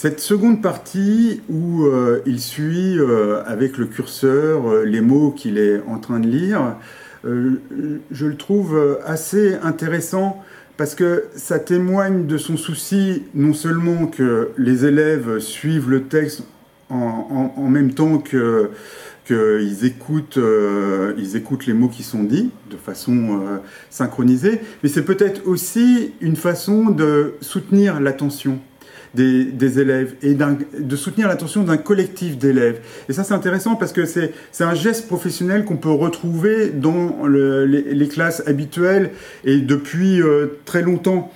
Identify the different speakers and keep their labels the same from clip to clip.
Speaker 1: Cette seconde partie où il suit avec le curseur les mots qu'il est en train de lire, je le trouve assez intéressant parce que ça témoigne de son souci non seulement que les élèves suivent le texte en même temps qu'ils écoutent les mots qui sont dits de façon synchronisée, mais c'est peut-être aussi une façon de soutenir l'attention des élèves et de soutenir l'attention d'un collectif d'élèves. Et ça, c'est intéressant parce que c'est un geste professionnel qu'on peut retrouver dans les classes habituelles et depuis très longtemps.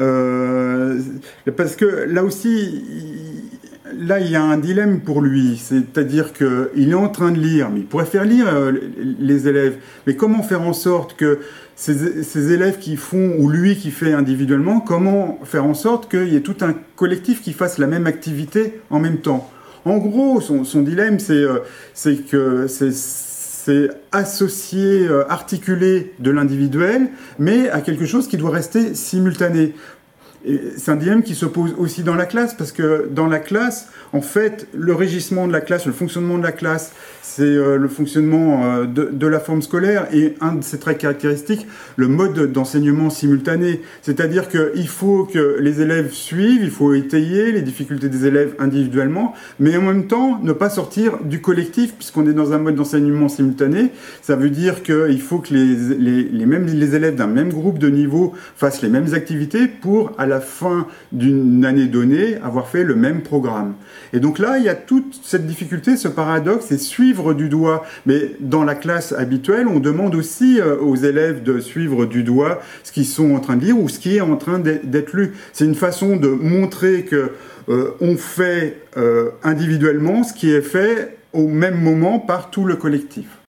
Speaker 1: Parce que là aussi, là, il y a un dilemme pour lui, c'est-à-dire qu'il est en train de lire, mais il pourrait faire lire les élèves. Mais comment faire en sorte que ces élèves qui font, ou lui qui fait individuellement, comment faire en sorte qu'il y ait tout un collectif qui fasse la même activité en même temps? En gros, son dilemme, c'est que c'est associer, articuler de l'individuel, mais à quelque chose qui doit rester simultané. C'est un dilemme qui se pose aussi dans la classe, parce que dans la classe, en fait, le régissement de la classe, le fonctionnement de la classe, c'est le fonctionnement de la forme scolaire, et un de ses traits caractéristiques, le mode d'enseignement simultané. C'est-à-dire qu'il faut que les élèves suivent, il faut étayer les difficultés des élèves individuellement, mais en même temps, ne pas sortir du collectif, puisqu'on est dans un mode d'enseignement simultané. Ça veut dire qu'il faut que les élèves d'un même groupe de niveau fassent les mêmes activités pour, à la fin d'une année donnée, avoir fait le même programme. Et donc là, il y a toute cette difficulté, ce paradoxe, c'est suivre du doigt. Mais dans la classe habituelle, on demande aussi aux élèves de suivre du doigt ce qu'ils sont en train de lire ou ce qui est en train d'être lu. C'est une façon de montrer que on fait individuellement ce qui est fait au même moment par tout le collectif.